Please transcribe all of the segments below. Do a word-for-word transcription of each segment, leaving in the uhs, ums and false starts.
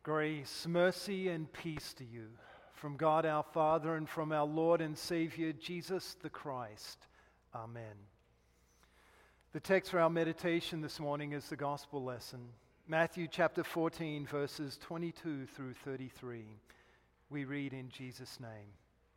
Grace, mercy, and peace to you from God our Father and from our Lord and Savior, Jesus the Christ. Amen. The text for our meditation this morning is the gospel lesson, Matthew chapter fourteen, verses twenty-two through thirty-three. We read in Jesus' name.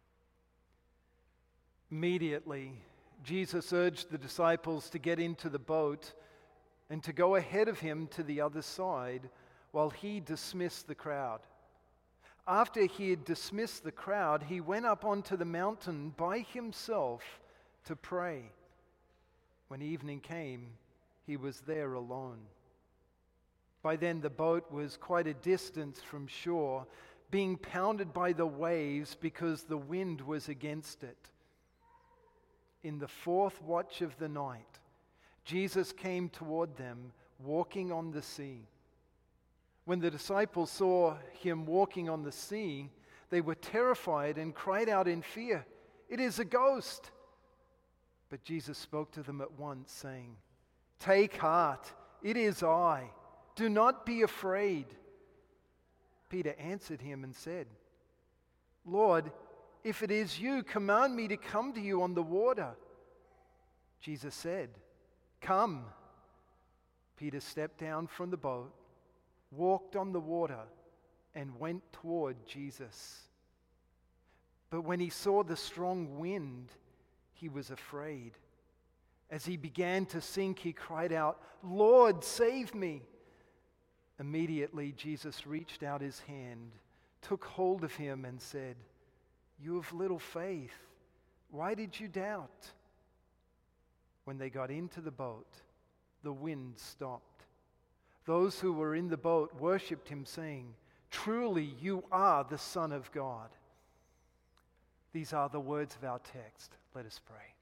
Immediately, Jesus urged the disciples to get into the boat and to go ahead of him to the other side, while he dismissed the crowd. After he had dismissed the crowd, he went up onto the mountain by himself to pray. When evening came, he was there alone. By then the boat was quite a distance from shore, being pounded by the waves because the wind was against it. In the fourth watch of the night, Jesus came toward them, walking on the sea. When the disciples saw him walking on the sea, they were terrified and cried out in fear, "It is a ghost!" But Jesus spoke to them at once, saying, "Take heart, it is I. Do not be afraid." Peter answered him and said, "Lord, if it is you, command me to come to you on the water." Jesus said, "Come." Peter stepped down from the boat, walked on the water, and went toward Jesus. But when he saw the strong wind, he was afraid. As he began to sink, he cried out, "Lord, save me!" Immediately Jesus reached out his hand, took hold of him, and said, "You have little faith. Why did you doubt?" When they got into the boat, the wind stopped. Those who were in the boat worshipped him, saying, "Truly you are the Son of God." These are the words of our text. Let us pray.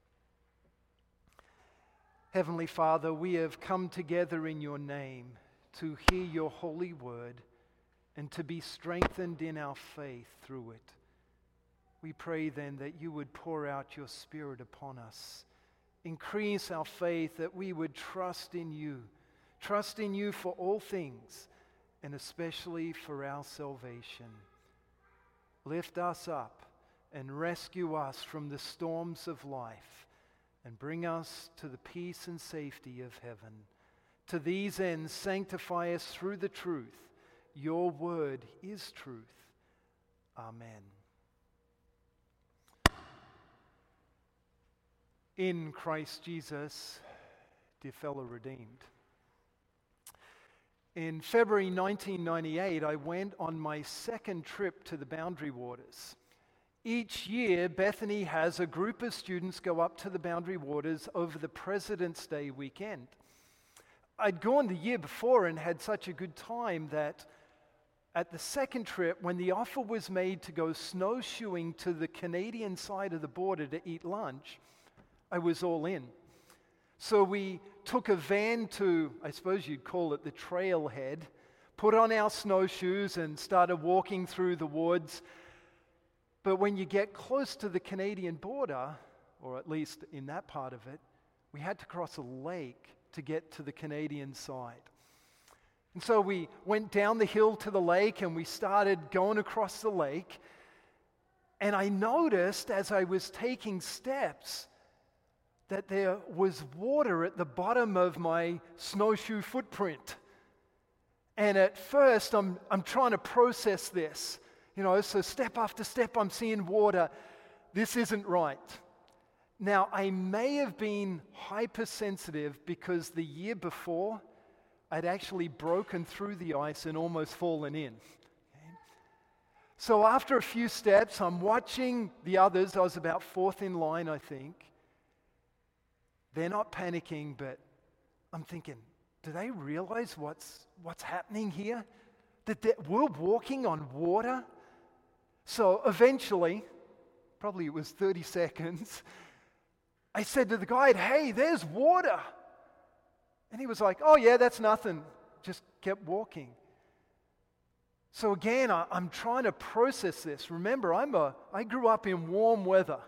Heavenly Father, we have come together in your name to hear your holy word and to be strengthened in our faith through it. We pray then that you would pour out your Spirit upon us. Increase our faith, that we would trust in you. Trust in you for all things, and especially for our salvation. Lift us up and rescue us from the storms of life, and bring us to the peace and safety of heaven. To these ends, sanctify us through the truth. Your word is truth. Amen. In Christ Jesus, dear fellow redeemed. In February nineteen ninety-eight, I went on my second trip to the Boundary Waters. Each year, Bethany has a group of students go up to the Boundary Waters over the President's Day weekend. I'd gone the year before and had such a good time that at the second trip, when the offer was made to go snowshoeing to the Canadian side of the border to eat lunch, I was all in. So we took a van to, I suppose you'd call it the trailhead, put on our snowshoes and started walking through the woods. But when you get close to the Canadian border, or at least in that part of it, we had to cross a lake to get to the Canadian side. And so we went down the hill to the lake and we started going across the lake. And I noticed as I was taking steps that there was water at the bottom of my snowshoe footprint. And at first, I'm I'm trying to process this. You know, so step after step, I'm seeing water. This isn't right. Now, I may have been hypersensitive because the year before, I'd actually broken through the ice and almost fallen in. Okay? So after a few steps, I'm watching the others. I was about fourth in line, I think. They're not panicking, but I'm thinking, do they realize what's what's happening here? That they- we're walking on water? So eventually, probably it was thirty seconds, I said to the guide, "Hey, there's water." And he was like, "Oh yeah, that's nothing." Just kept walking. So again, I, I'm trying to process this. Remember, I'm a, I grew up in warm weather.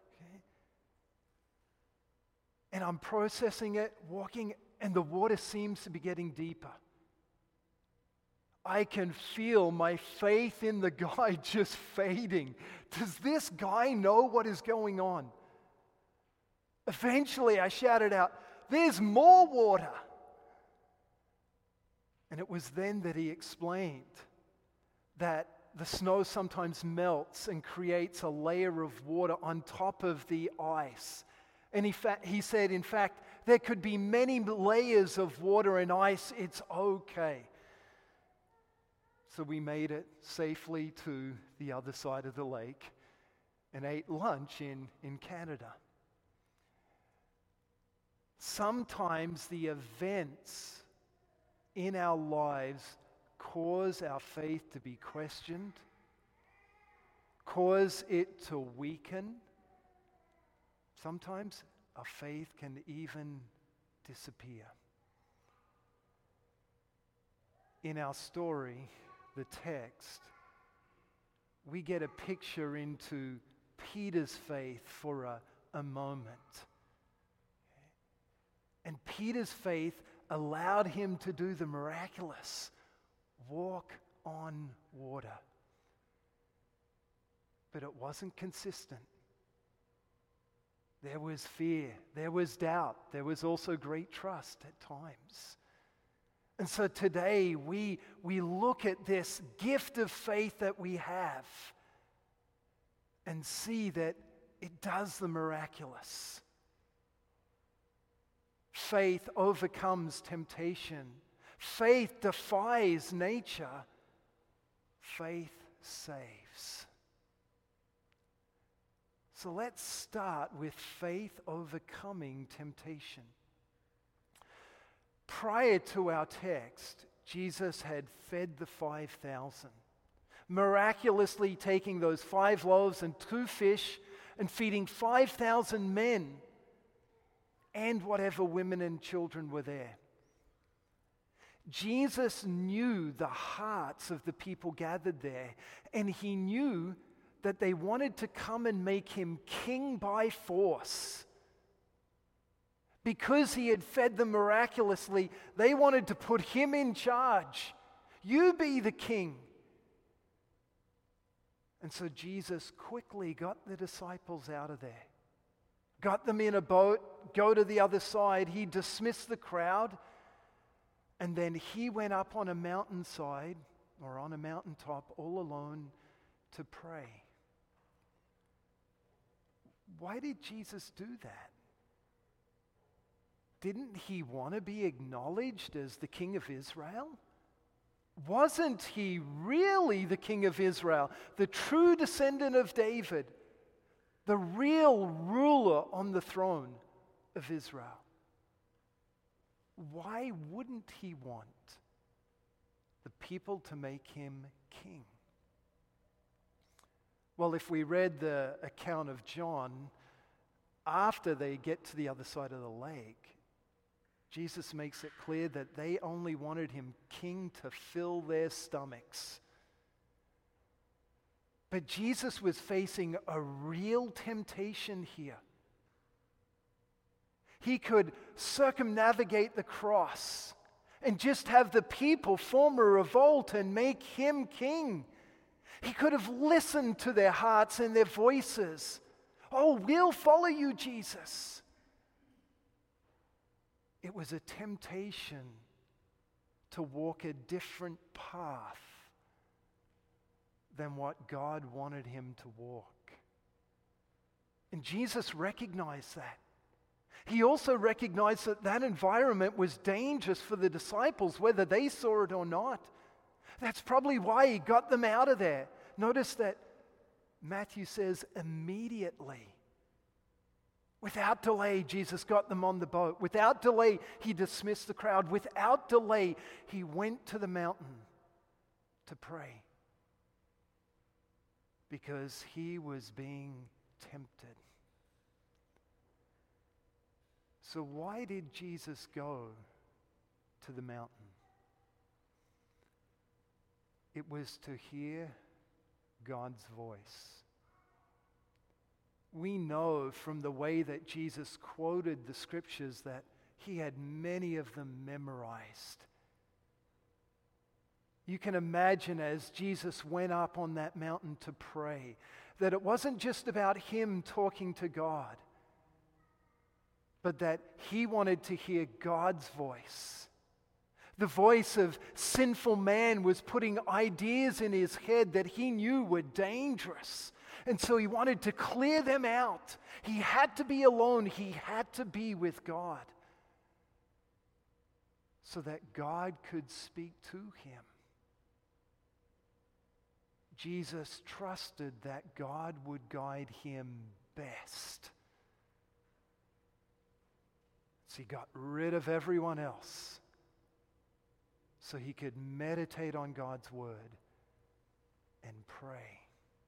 And I'm processing it, walking, and the water seems to be getting deeper. I can feel my faith in the guy just fading. Does this guy know what is going on? Eventually, I shouted out, "There's more water." And it was then that he explained that the snow sometimes melts and creates a layer of water on top of the ice. And he, fa- he said, in fact, there could be many layers of water and ice. It's okay. So we made it safely to the other side of the lake and ate lunch in, in Canada. Sometimes the events in our lives cause our faith to be questioned, cause it to weaken. Sometimes our faith can even disappear. In our story, the text, we get a picture into Peter's faith for a, a moment. And Peter's faith allowed him to do the miraculous, walk on water. But it wasn't consistent. There was fear, there was doubt, there was also great trust at times. And so today we, we look at this gift of faith that we have and see that it does the miraculous. Faith overcomes temptation. Faith defies nature. Faith saves. So let's start with faith overcoming temptation. Prior to our text, Jesus had fed the five thousand, miraculously taking those five loaves and two fish and feeding five thousand men and whatever women and children were there. Jesus knew the hearts of the people gathered there, and he knew that they wanted to come and make him king by force. Because he had fed them miraculously, they wanted to put him in charge. You be the king. And so Jesus quickly got the disciples out of there, got them in a boat, go to the other side. He dismissed the crowd, and then he went up on a mountainside or on a mountaintop all alone to pray. Why did Jesus do that? Didn't he want to be acknowledged as the king of Israel? Wasn't he really the king of Israel, the true descendant of David, the real ruler on the throne of Israel? Why wouldn't he want the people to make him king? Well, if we read the account of John, after they get to the other side of the lake, Jesus makes it clear that they only wanted him king to fill their stomachs. But Jesus was facing a real temptation here. He could circumnavigate the cross and just have the people form a revolt and make him king. He could have listened to their hearts and their voices. Oh, we'll follow you, Jesus. It was a temptation to walk a different path than what God wanted him to walk. And Jesus recognized that. He also recognized that that environment was dangerous for the disciples, whether they saw it or not. That's probably why he got them out of there. Notice that Matthew says immediately. Without delay, Jesus got them on the boat. Without delay, he dismissed the crowd. Without delay, he went to the mountain to pray because he was being tempted. So why did Jesus go to the mountain? It was to hear God's voice. We know from the way that Jesus quoted the scriptures that he had many of them memorized. You can imagine as Jesus went up on that mountain to pray, that it wasn't just about him talking to God, but that he wanted to hear God's voice. The voice of sinful man was putting ideas in his head that he knew were dangerous. And so he wanted to clear them out. He had to be alone. He had to be with God so that God could speak to him. Jesus trusted that God would guide him best. So he got rid of everyone else so he could meditate on God's word and pray.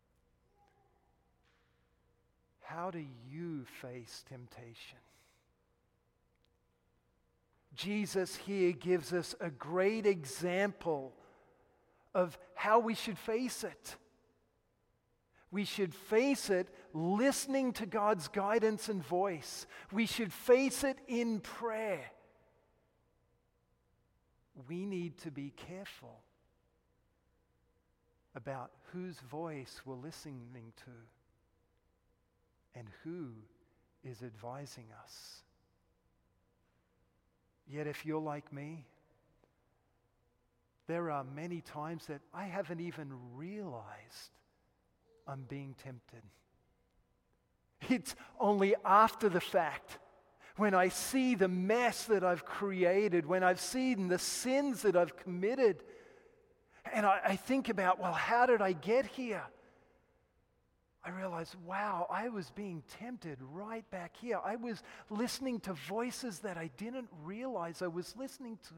How do you face temptation? Jesus here gives us a great example of how we should face it. We should face it listening to God's guidance and voice. We should face it in prayer. We need to be careful about whose voice we're listening to and who is advising us. Yet if you're like me, there are many times that I haven't even realized I'm being tempted. It's only after the fact, when I see the mess that I've created, when I've seen the sins that I've committed, and I, I think about, well, how did I get here? I realize, wow, I was being tempted right back here. I was listening to voices that I didn't realize I was listening to.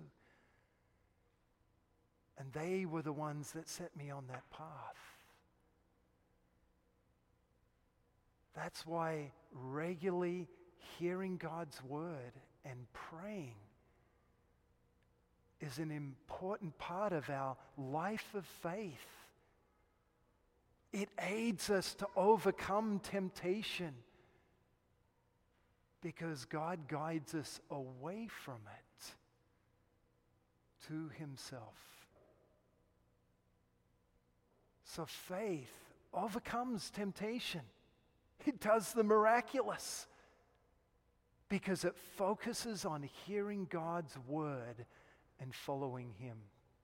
And they were the ones that set me on that path. That's why regularly hearing God's word and praying is an important part of our life of faith. It aids us to overcome temptation because God guides us away from it to himself. So faith overcomes temptation. It does the miraculous because it focuses on hearing God's word and following him.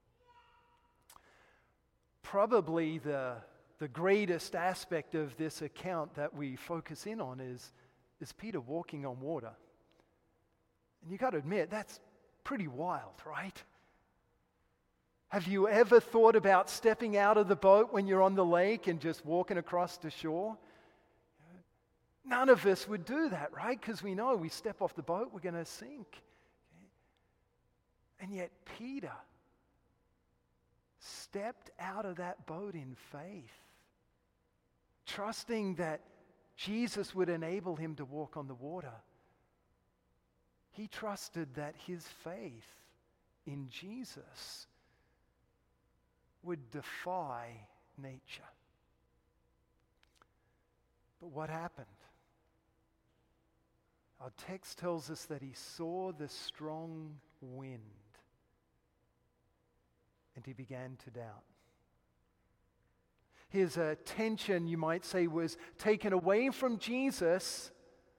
Probably the, the greatest aspect of this account that we focus in on is, is Peter walking on water. And you got to admit, that's pretty wild, right? Have you ever thought about stepping out of the boat when you're on the lake and just walking across the shore? None of us would do that, right? Because we know we step off the boat, we're going to sink. Okay? And yet Peter stepped out of that boat in faith, trusting that Jesus would enable him to walk on the water. He trusted that his faith in Jesus would defy nature. But what happened? Our text tells us that he saw the strong wind and he began to doubt. His attention, you might say, was taken away from Jesus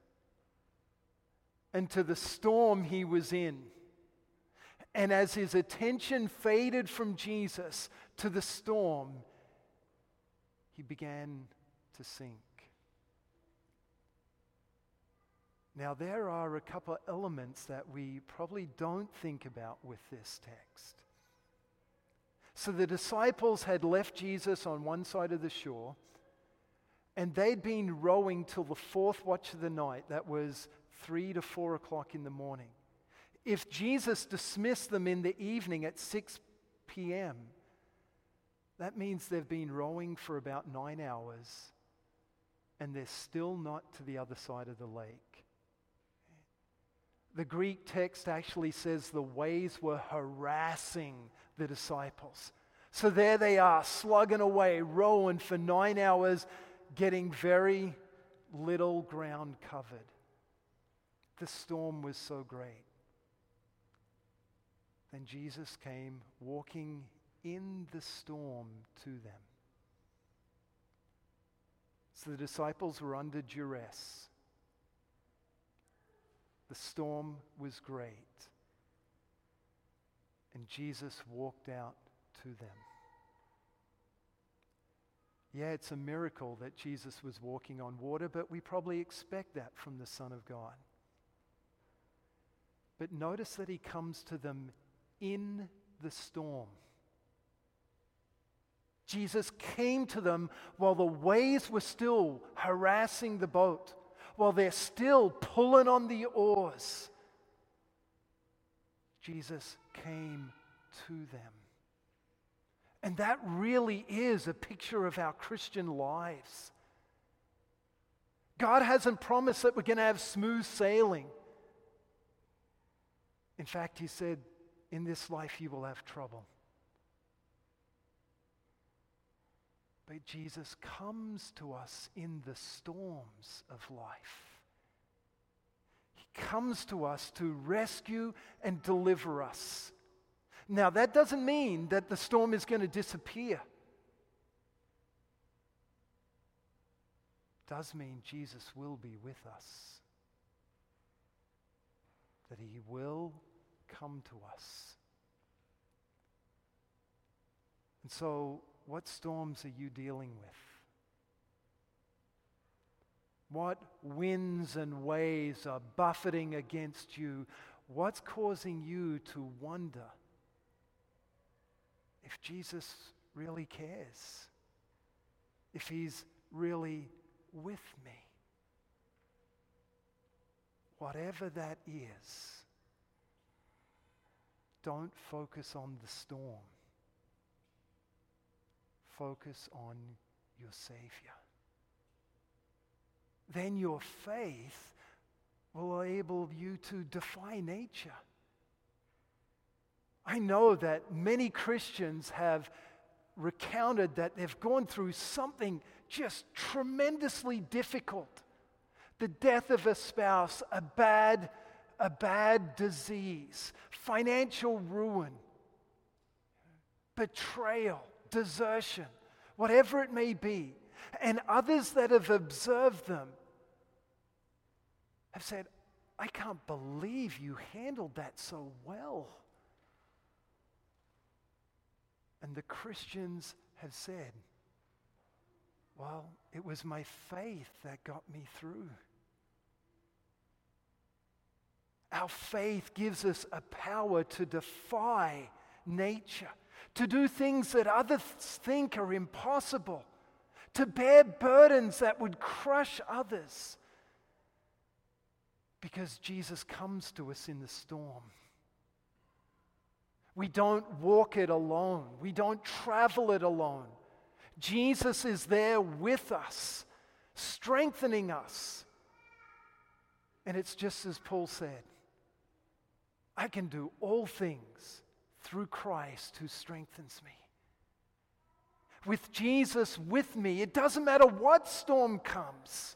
and to the storm he was in. And as his attention faded from Jesus to the storm, he began to sink. Now, there are a couple of elements that we probably don't think about with this text. So the disciples had left Jesus on one side of the shore, and they'd been rowing till the fourth watch of the night. That was three to four o'clock in the morning. If Jesus dismissed them in the evening at six p.m., that means they've been rowing for about nine hours, and they're still not to the other side of the lake. The Greek text actually says the waves were harassing the disciples. So there they are, slugging away, rowing for nine hours, getting very little ground covered. The storm was so great. Then Jesus came walking in the storm to them. So the disciples were under duress. The storm was great. And Jesus walked out to them. Yeah, it's a miracle that Jesus was walking on water, but we probably expect that from the Son of God. But notice that he comes to them in the storm. Jesus came to them while the waves were still harassing the boat, while they're still pulling on the oars. Jesus came to them. And that really is a picture of our Christian lives. God hasn't promised that we're going to have smooth sailing. In fact, he said, in this life you will have trouble. But Jesus comes to us in the storms of life. He comes to us to rescue and deliver us. Now, that doesn't mean that the storm is going to disappear. It does mean Jesus will be with us. That he will come to us. And so, what storms are you dealing with? What winds and waves are buffeting against you? What's causing you to wonder if Jesus really cares? If he's really with me? Whatever that is, don't focus on the storm. Focus on your Savior. Then your faith will enable you to defy nature. I know that many Christians have recounted that they've gone through something just tremendously difficult. The death of a spouse, a bad, a bad disease, financial ruin, betrayal, desertion, whatever it may be. And others that have observed them have said, I can't believe you handled that so well. And the Christians have said, well, it was my faith that got me through. Our faith gives us a power to defy nature, to do things that others think are impossible, to bear burdens that would crush others. Because Jesus comes to us in the storm. We don't walk it alone. We don't travel it alone. Jesus is there with us, strengthening us. And it's just as Paul said, I can do all things through Christ who strengthens me. With Jesus with me, it doesn't matter what storm comes.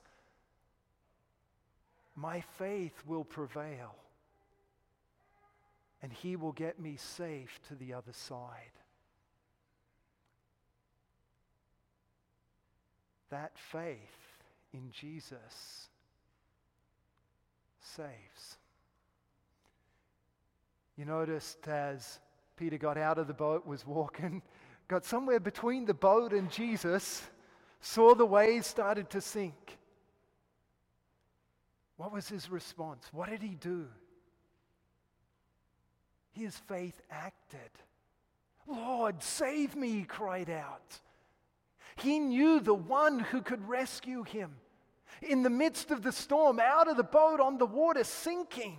My faith will prevail. And he will get me safe to the other side. That faith in Jesus saves. You noticed as Peter got out of the boat, was walking, got somewhere between the boat and Jesus, saw the waves started to sink. What was his response? What did he do? His faith acted. Lord, save me, he cried out. He knew the one who could rescue him. In the midst of the storm, out of the boat on the water, sinking.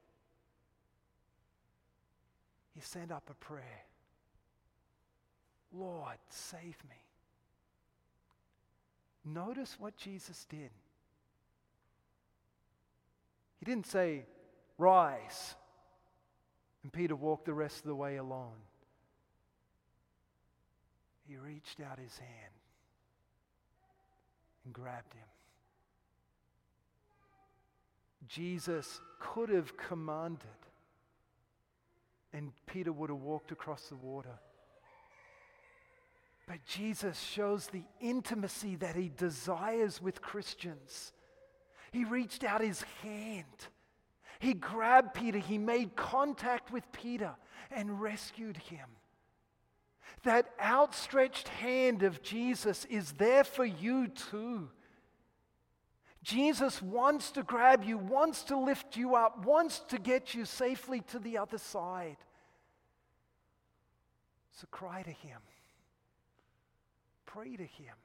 He sent up a prayer. Lord, save me. Notice what Jesus did. He didn't say, rise. And Peter walked the rest of the way alone. He reached out his hand and grabbed him. Jesus could have commanded, and Peter would have walked across the water. But Jesus shows the intimacy that he desires with Christians. He reached out his hand. He grabbed Peter. He made contact with Peter and rescued him. That outstretched hand of Jesus is there for you too. Jesus wants to grab you, wants to lift you up, wants to get you safely to the other side. So cry to him. Pray to him.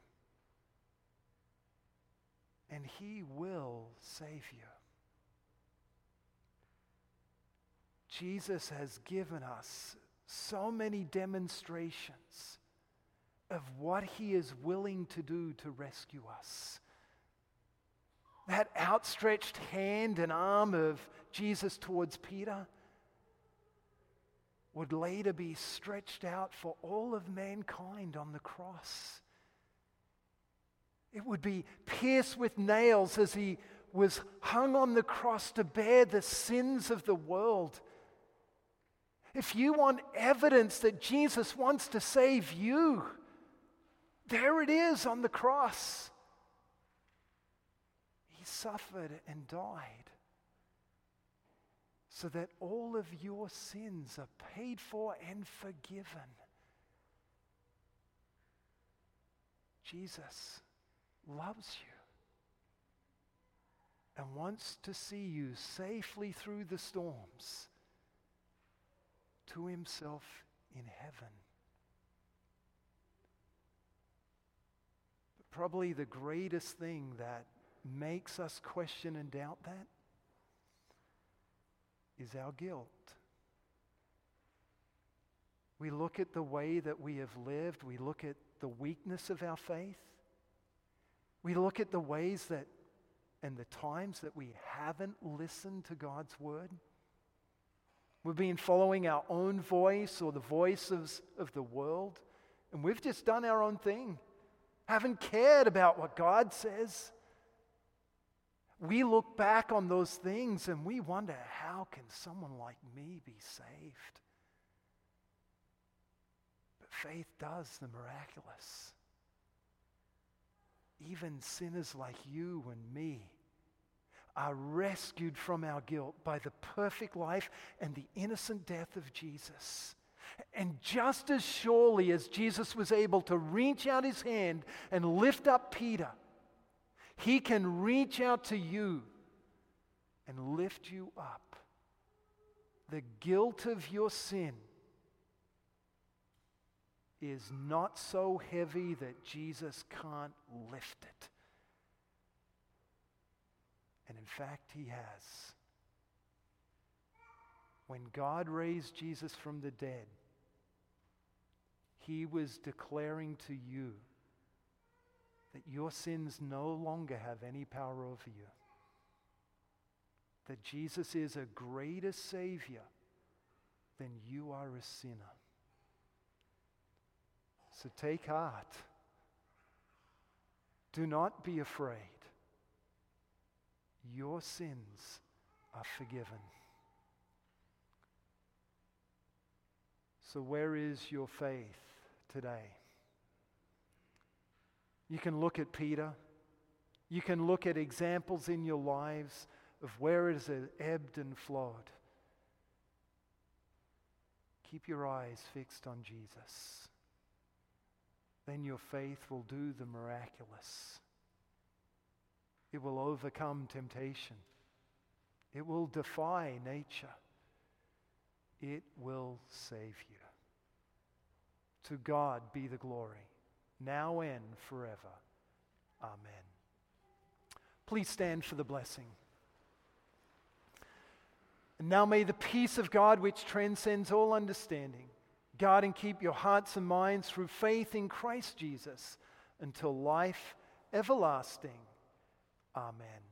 And he will save you. Jesus has given us so many demonstrations of what he is willing to do to rescue us. That outstretched hand and arm of Jesus towards Peter would later be stretched out for all of mankind on the cross. It would be pierced with nails as he was hung on the cross to bear the sins of the world. If you want evidence that Jesus wants to save you, there it is on the cross. He suffered and died so that all of your sins are paid for and forgiven. Jesus loves you and wants to see you safely through the storms to himself in heaven. But probably the greatest thing that makes us question and doubt that is our guilt. We look at the way that we have lived, we look at the weakness of our faith, we look at the ways that and the times that we haven't listened to God's word. We've been following our own voice or the voice of, of the world, and we've just done our own thing, haven't cared about what God says. We look back on those things and we wonder, how can someone like me be saved? But faith does the miraculous. Even sinners like you and me are rescued from our guilt by the perfect life and the innocent death of Jesus. And just as surely as Jesus was able to reach out his hand and lift up Peter, he can reach out to you and lift you up. The guilt of your sin is not so heavy that Jesus can't lift it. And in fact, he has. When God raised Jesus from the dead, he was declaring to you that your sins no longer have any power over you. That Jesus is a greater Savior than you are a sinner. So take heart. Do not be afraid. Your sins are forgiven. So where is your faith today? You can look at Peter. You can look at examples in your lives of where it has ebbed and flowed. Keep your eyes fixed on Jesus. Then your faith will do the miraculous. It will overcome temptation. It will defy nature. It will save you. To God be the glory, now and forever. Amen. Please stand for the blessing. And now may the peace of God, which transcends all understanding, guard and keep your hearts and minds through faith in Christ Jesus until life everlasting. Amen.